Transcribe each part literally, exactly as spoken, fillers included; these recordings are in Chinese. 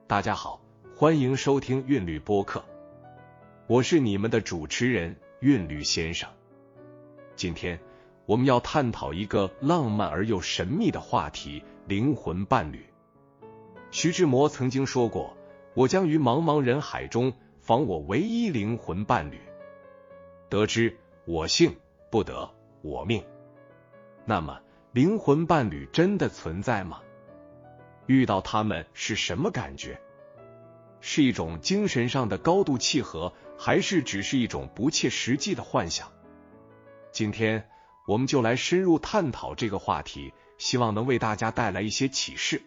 大家好，欢迎收听韵律播客，我是你们的主持人韵律先生。今天我们要探讨一个浪漫而又神秘的话题——灵魂伴侣。徐志摩曾经说过，我将于茫茫人海中访我唯一灵魂伴侣，得之我幸，不得我命。那么灵魂伴侣真的存在吗？遇到他们是什么感觉？是一种精神上的高度契合，还是只是一种不切实际的幻想？今天我们就来深入探讨这个话题，希望能为大家带来一些启示。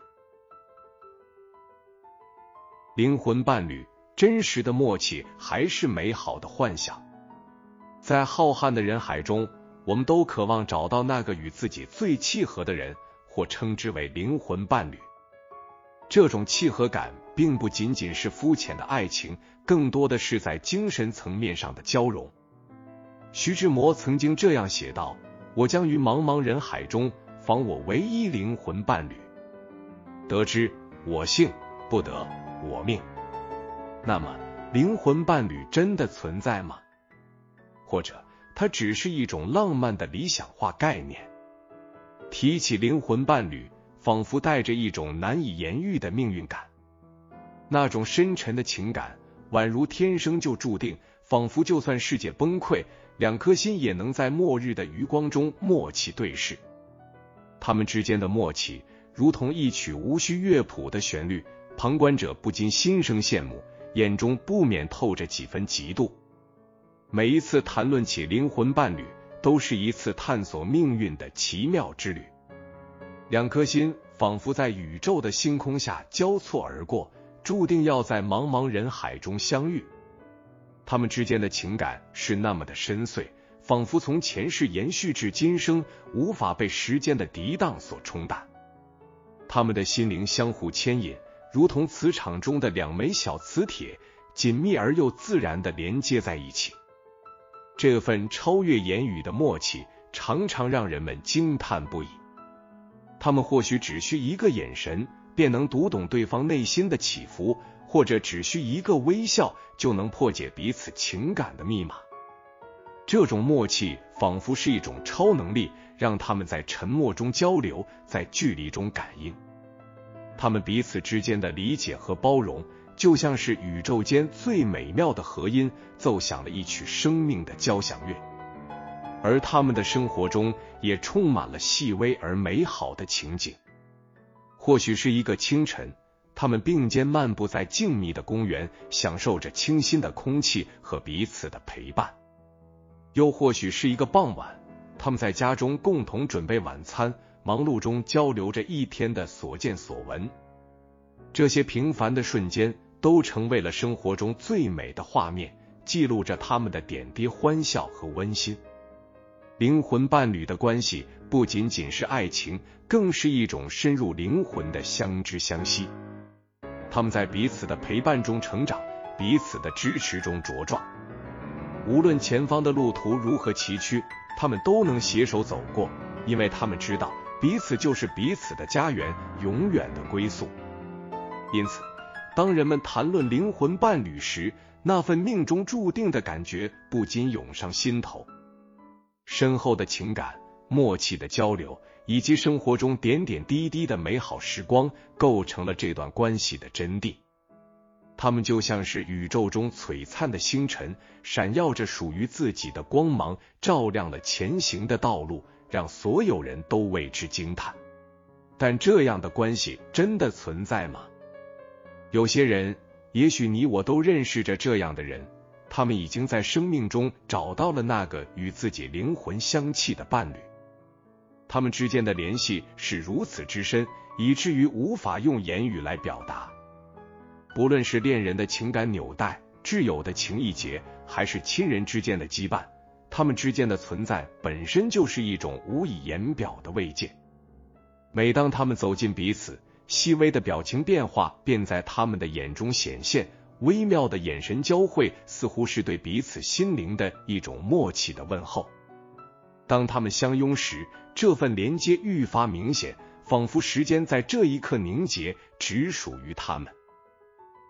灵魂伴侣，真实的默契还是美好的幻想？在浩瀚的人海中，我们都渴望找到那个与自己最契合的人，或称之为灵魂伴侣。这种契合感并不仅仅是肤浅的爱情，更多的是在精神层面上的交融。徐志摩曾经这样写道：我将于茫茫人海中访我唯一灵魂伴侣，得之我幸，不得我命。那么灵魂伴侣真的存在吗？或者它只是一种浪漫的理想化概念？提起灵魂伴侣，仿佛带着一种难以言喻的命运感，那种深沉的情感宛如天生就注定，仿佛就算世界崩溃，两颗心也能在末日的余光中默契对视。他们之间的默契如同一曲无需乐谱的旋律，旁观者不禁心生羡慕，眼中不免透着几分嫉妒。每一次谈论起灵魂伴侣，都是一次探索命运的奇妙之旅。两颗心仿佛在宇宙的星空下交错而过，注定要在茫茫人海中相遇。他们之间的情感是那么的深邃，仿佛从前世延续至今生，无法被时间的涤荡所冲淡。他们的心灵相互牵引，如同磁场中的两枚小磁铁，紧密而又自然地连接在一起。这份超越言语的默契，常常让人们惊叹不已。他们或许只需一个眼神，便能读懂对方内心的起伏，或者只需一个微笑，就能破解彼此情感的密码。这种默契仿佛是一种超能力，让他们在沉默中交流，在距离中感应。他们彼此之间的理解和包容，就像是宇宙间最美妙的和音，奏响了一曲生命的交响乐。而他们的生活中也充满了细微而美好的情景。或许是一个清晨，他们并肩漫步在静谧的公园，享受着清新的空气和彼此的陪伴。又或许是一个傍晚，他们在家中共同准备晚餐，忙碌中交流着一天的所见所闻。这些平凡的瞬间都成为了生活中最美的画面，记录着他们的点滴欢笑和温馨。灵魂伴侣的关系不仅仅是爱情，更是一种深入灵魂的相知相惜。他们在彼此的陪伴中成长，彼此的支持中茁壮。无论前方的路途如何崎岖，他们都能携手走过，因为他们知道彼此就是彼此的家园，永远的归宿。因此，当人们谈论灵魂伴侣时，那份命中注定的感觉不禁涌上心头。深厚的情感、默契的交流，以及生活中点点滴滴的美好时光，构成了这段关系的真谛。他们就像是宇宙中璀璨的星辰，闪耀着属于自己的光芒，照亮了前行的道路，让所有人都为之惊叹。但这样的关系真的存在吗？有些人，也许你我都认识着这样的人，他们已经在生命中找到了那个与自己灵魂相契的伴侣。他们之间的联系是如此之深，以至于无法用言语来表达。不论是恋人的情感纽带、挚友的情谊结，还是亲人之间的羁绊，他们之间的存在本身就是一种无以言表的慰藉。每当他们走近彼此，细微的表情变化便在他们的眼中显现，微妙的眼神交汇似乎是对彼此心灵的一种默契的问候。当他们相拥时，这份连接愈发明显，仿佛时间在这一刻凝结，只属于他们。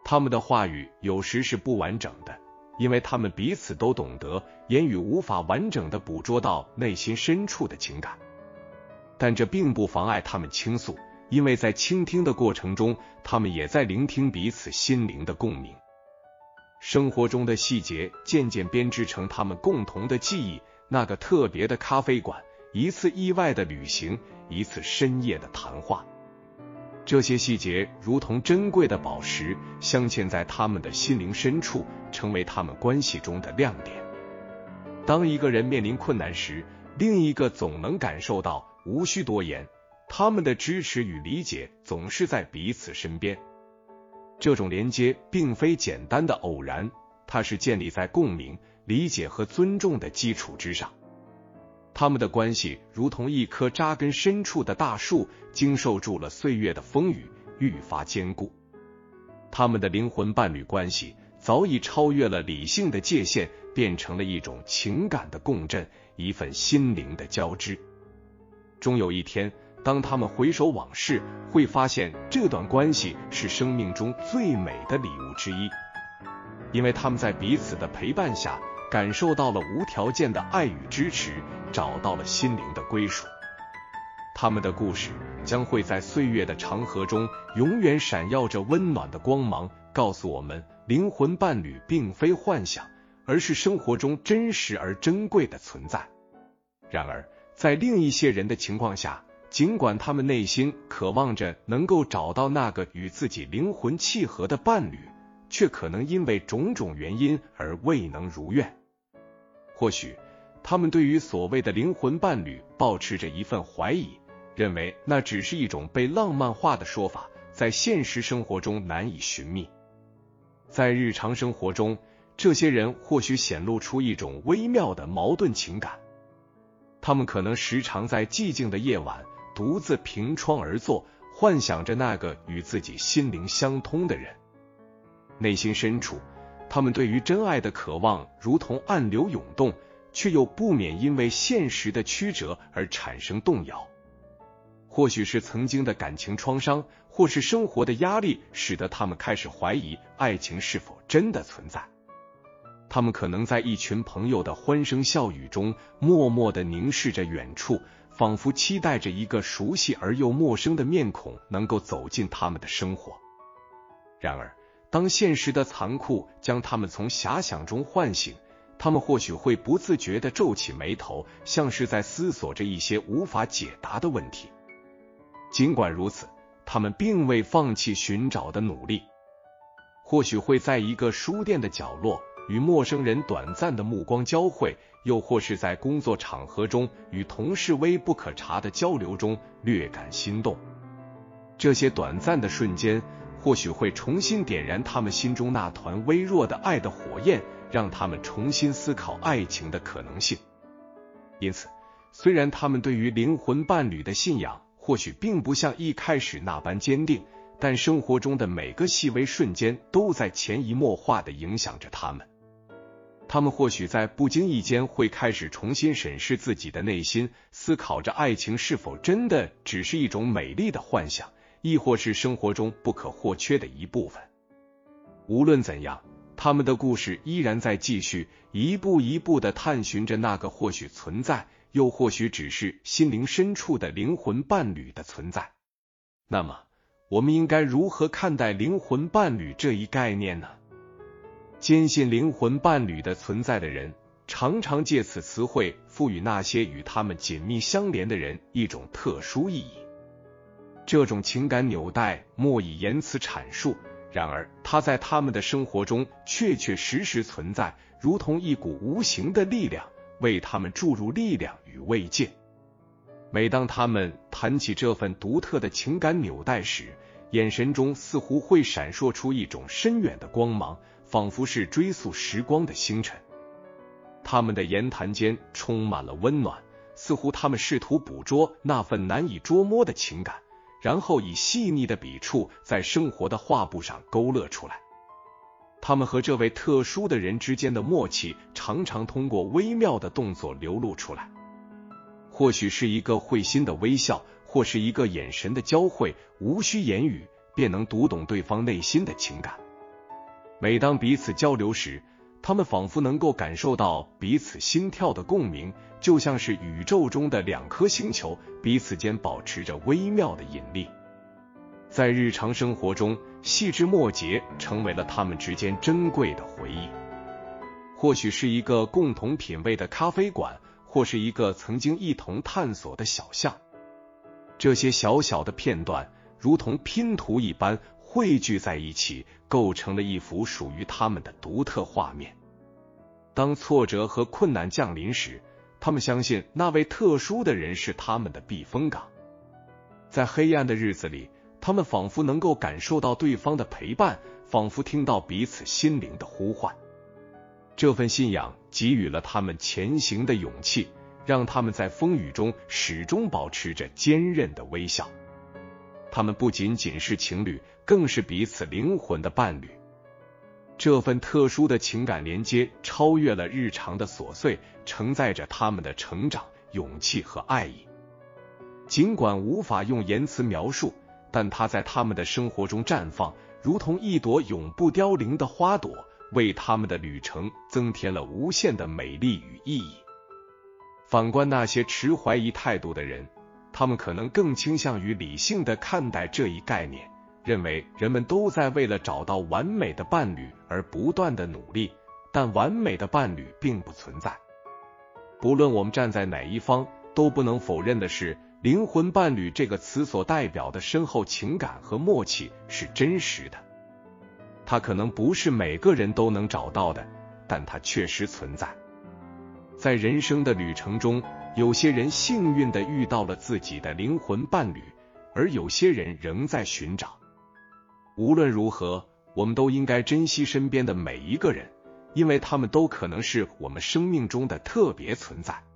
他们的话语有时是不完整的，因为他们彼此都懂得，言语无法完整地捕捉到内心深处的情感。但这并不妨碍他们倾诉，因为在倾听的过程中，他们也在聆听彼此心灵的共鸣。生活中的细节渐渐编织成他们共同的记忆，那个特别的咖啡馆，一次意外的旅行，一次深夜的谈话。这些细节如同珍贵的宝石，镶嵌在他们的心灵深处，成为他们关系中的亮点。当一个人面临困难时，另一个总能感受到，无需多言，他们的支持与理解总是在彼此身边。这种连接并非简单的偶然，它是建立在共鸣、理解和尊重的基础之上。他们的关系如同一棵扎根深处的大树，经受住了岁月的风雨，愈发坚固。他们的灵魂伴侣关系早已超越了理性的界限，变成了一种情感的共振，一份心灵的交织。终有一天，当他们回首往事，会发现这段关系是生命中最美的礼物之一，因为他们在彼此的陪伴下，感受到了无条件的爱与支持，找到了心灵的归属。他们的故事将会在岁月的长河中永远闪耀着温暖的光芒，告诉我们，灵魂伴侣并非幻想，而是生活中真实而珍贵的存在。然而，在另一些人的情况下，尽管他们内心渴望着能够找到那个与自己灵魂契合的伴侣，却可能因为种种原因而未能如愿。或许他们对于所谓的灵魂伴侣抱持着一份怀疑，认为那只是一种被浪漫化的说法，在现实生活中难以寻觅。在日常生活中，这些人或许显露出一种微妙的矛盾情感。他们可能时常在寂静的夜晚独自凭窗而坐，幻想着那个与自己心灵相通的人。内心深处，他们对于真爱的渴望如同暗流涌动，却又不免因为现实的曲折而产生动摇。或许是曾经的感情创伤，或是生活的压力，使得他们开始怀疑爱情是否真的存在。他们可能在一群朋友的欢声笑语中，默默地凝视着远处，仿佛期待着一个熟悉而又陌生的面孔能够走进他们的生活。然而，当现实的残酷将他们从遐想中唤醒，他们或许会不自觉地皱起眉头，像是在思索着一些无法解答的问题。尽管如此，他们并未放弃寻找的努力。或许会在一个书店的角落与陌生人短暂的目光交汇，又或是在工作场合中与同事微不可察的交流中略感心动。这些短暂的瞬间或许会重新点燃他们心中那团微弱的爱的火焰，让他们重新思考爱情的可能性。因此，虽然他们对于灵魂伴侣的信仰或许并不像一开始那般坚定，但生活中的每个细微瞬间都在潜移默化地影响着他们。他们或许在不经意间会开始重新审视自己的内心，思考着爱情是否真的只是一种美丽的幻想，亦或是生活中不可或缺的一部分。无论怎样，他们的故事依然在继续，一步一步地探寻着那个或许存在，又或许只是心灵深处的灵魂伴侣的存在。那么，我们应该如何看待灵魂伴侣这一概念呢？坚信灵魂伴侣的存在的人，常常借此词汇赋予那些与他们紧密相连的人一种特殊意义。这种情感纽带莫以言辞阐述，然而它在他们的生活中确确实实存在，如同一股无形的力量，为他们注入力量与慰藉。每当他们谈起这份独特的情感纽带时，眼神中似乎会闪烁出一种深远的光芒，仿佛是追溯时光的星辰。他们的言谈间充满了温暖，似乎他们试图捕捉那份难以捉摸的情感，然后以细腻的笔触在生活的画布上勾勒出来。他们和这位特殊的人之间的默契，常常通过微妙的动作流露出来。或许是一个会心的微笑，或是一个眼神的交汇，无需言语便能读懂对方内心的情感。 每当彼此交流时，他们仿佛能够感受到彼此心跳的共鸣，就像是宇宙中的两颗星球彼此间保持着微妙的引力。在日常生活中，细枝末节成为了他们之间珍贵的回忆。或许是一个共同品味的咖啡馆，或是一个曾经一同探索的小巷。这些小小的片段如同拼图一般汇聚在一起，构成了一幅属于他们的独特画面。当挫折和困难降临时，他们相信那位特殊的人是他们的避风港。在黑暗的日子里，他们仿佛能够感受到对方的陪伴，仿佛听到彼此心灵的呼唤。这份信仰给予了他们前行的勇气，让他们在风雨中始终保持着坚韧的微笑。他们不仅仅是情侣，更是彼此灵魂的伴侣。这份特殊的情感连接超越了日常的琐碎，承载着他们的成长、勇气和爱意。尽管无法用言辞描述，但它在他们的生活中绽放，如同一朵永不凋零的花朵，为他们的旅程增添了无限的美丽与意义。反观那些持怀疑态度的人，他们可能更倾向于理性地看待这一概念，认为人们都在为了找到完美的伴侣而不断地努力，但完美的伴侣并不存在。不论我们站在哪一方，都不能否认的是，灵魂伴侣这个词所代表的深厚情感和默契是真实的。它可能不是每个人都能找到的，但它确实存在。在人生的旅程中，有些人幸运地遇到了自己的灵魂伴侣，而有些人仍在寻找。无论如何，我们都应该珍惜身边的每一个人，因为他们都可能是我们生命中的特别存在。